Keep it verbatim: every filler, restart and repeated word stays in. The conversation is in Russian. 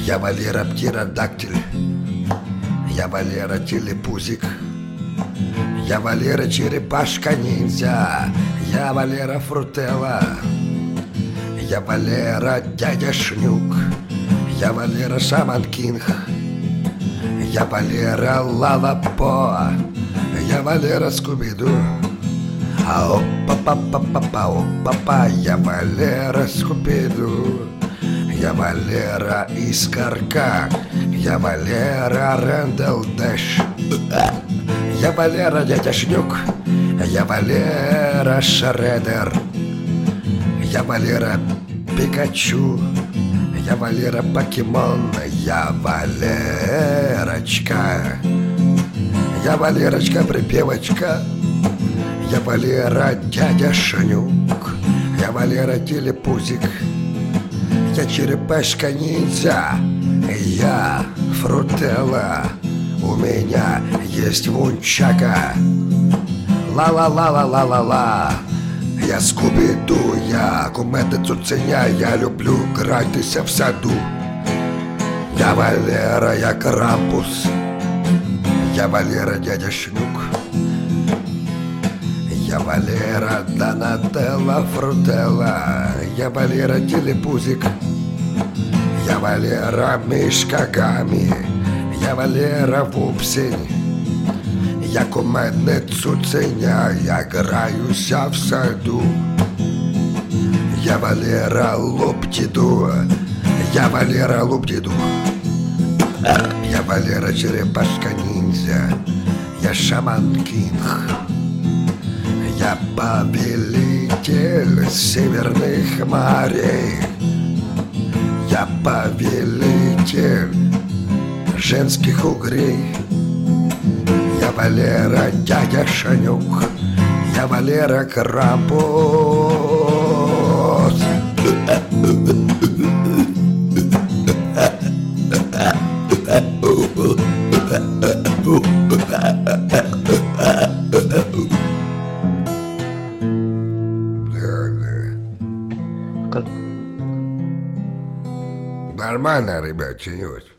Я Валера Птеродактиль, я Валера Телепузик, я Валера Черепашка-ниндзя, я Валера Фрутелла, я Валера Дядя Шнюк, я Валера Шаман Кинг, я Валера Лалапо, я Валера Скуби-Ду. А опа-па-па-па-па, опа-па, я Валера Скуби-Ду. Я Валера Искорка, я Валера Рэндл Дэш, я Валера Дядя Шнюк, я Валера Шредер, я Валера Пикачу, я Валера Покемон, я Валерочка, я Валерочка Припевочка, я Валера Дядя Шнюк, я Валера Телепузик, я Черепашка-ниндзя, я Фрутелла, у меня есть вунчака. Ла-ла-ла-ла-ла-ла-ла. Я Скуби-Ду, я кумедна цуценя, я люблю гратися в саду. Я Валера, я Крампус, я Валера Дядя Шнюк, я Валера Донателла Фрутелла, я Валера Телепузик, я Валера Мишка Гамі, я Валера Вупсень, я кумедне цуценя, я граюся в саду. Я Валера Луптіду, я Валера Луптіду, я Валера Черепашка-ниндзя, я Шаман Кинг, я повелитель северных морей, я повелитель женских угрей, я Валера Дядя Шнюк, я Валера Крампус. Нормально, ребят, чего-нибудь.